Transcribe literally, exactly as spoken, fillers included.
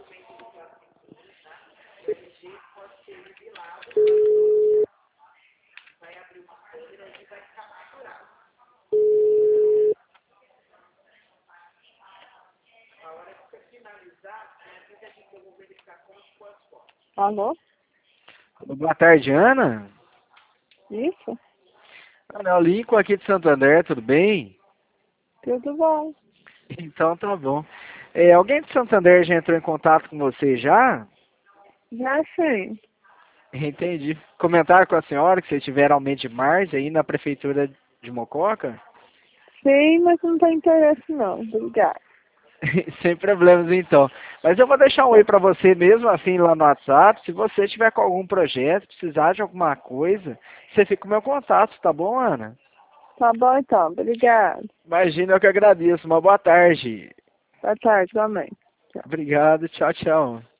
Alô? Boa tarde, Ana. Isso? Ana, é o Lincoln aqui de Santo André, tudo bem? Tudo bom. Então tá bom. É, alguém de Santo André já entrou em contato com você já? Já sim. Entendi. Comentaram com a senhora que vocês tiveram aumento de margem aí na prefeitura de Mococa? Sim, mas não tem interesse não. Obrigada. Sem problemas então. Mas eu vou deixar um oi para você mesmo assim lá no WhatsApp. Se você tiver com algum projeto, precisar de alguma coisa, você fica com o meu contato, tá bom, Ana? Tá bom então. Obrigada. Imagina, eu que agradeço. Uma boa tarde. Boa tarde, igualmente. Obrigado. Tchau, tchau.